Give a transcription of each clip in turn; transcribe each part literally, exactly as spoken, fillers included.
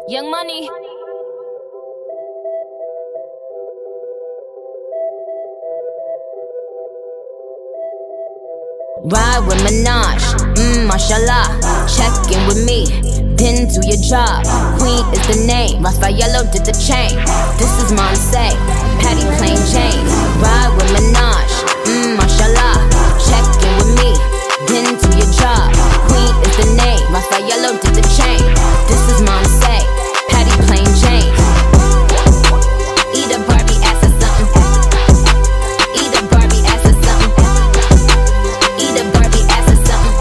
Young Money. Ride with Minaj, mmm, mashallah. Check in with me, then do your job. Queen is the name, Raffaello did the chain. This is Monse, Patty Plain Jane. Ride with Minaj, mmm, mashallah. Check in with me, then do your job. Queen is the name, Raffaello did the chain. This is Monse, Patty Plain Jane. Eat a Barbie ass or something. Eat a Barbie ass or something. Eat a Barbie ass or something.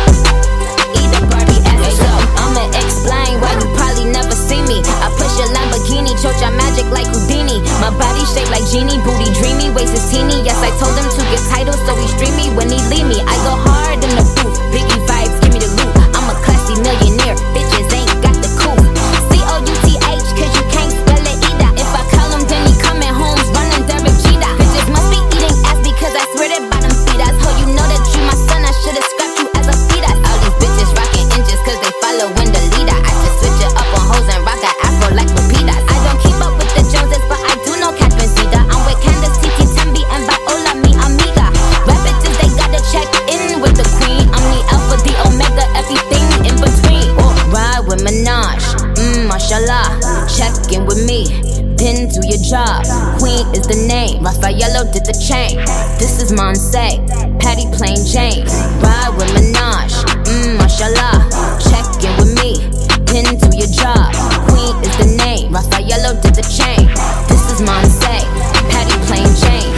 Eat a Barbie ass or something. I'ma explain why you probably never see me. I push a Lamborghini, choke your magic like Houdini. My body shaped like genie, booty dreamy, waist is teeny. Yes, I told him to get titles, so he stream me when he leave me. I go hard in the booth, Biggie vibes, give me the loot. I'm a classy millionaire, bitches ain't got the coupe. C O U T H, cause you can't spell it either. If I call him, then he coming home, running Derek Jeter. Bitches must be eating ass because I swear that bottom feed us. Ho, you know that you my son, I should've scrapped you as a fetus. All these bitches rocking inches cause they following the leader. I just switch it up on hoes and rock an afro like Rapidas. I don't keep up with the Joneses, but I do know Cap and Zeta. I'm with Candace, Titi, Tembi, and Viola, mi amiga. Rap bitches, they gotta check in with the queen. I'm the alpha, the omega, everything in between. Oh, ride with Minaj, mmm, mashallah. Check in with me, then do your job. Queen is the name, Raffaello did the chain. This is Monse, Patty Plain Jane. Ride with Minaj, mmm, mashallah. Check in with me, then do your job. Queen is the name, Raffaello did the chain. This is Monse, Patty Plain Jane.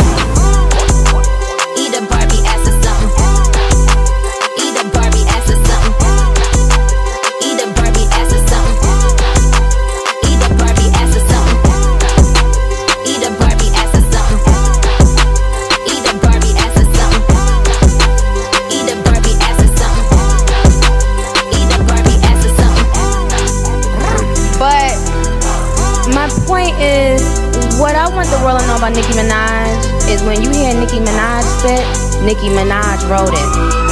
Eat a Barbie ass or something. Eat a Barbie ass or something. Eat a Barbie ass or something. Eat a Barbie ass or something. Eat a Barbie ass or something. Eat a Barbie ass or something. Eat a Barbie ass or something. Eat a Barbie ass or something. But my point is, what I want the world to know about Nicki Minaj is when you hear Nicki Minaj spit, Nicki Minaj wrote it.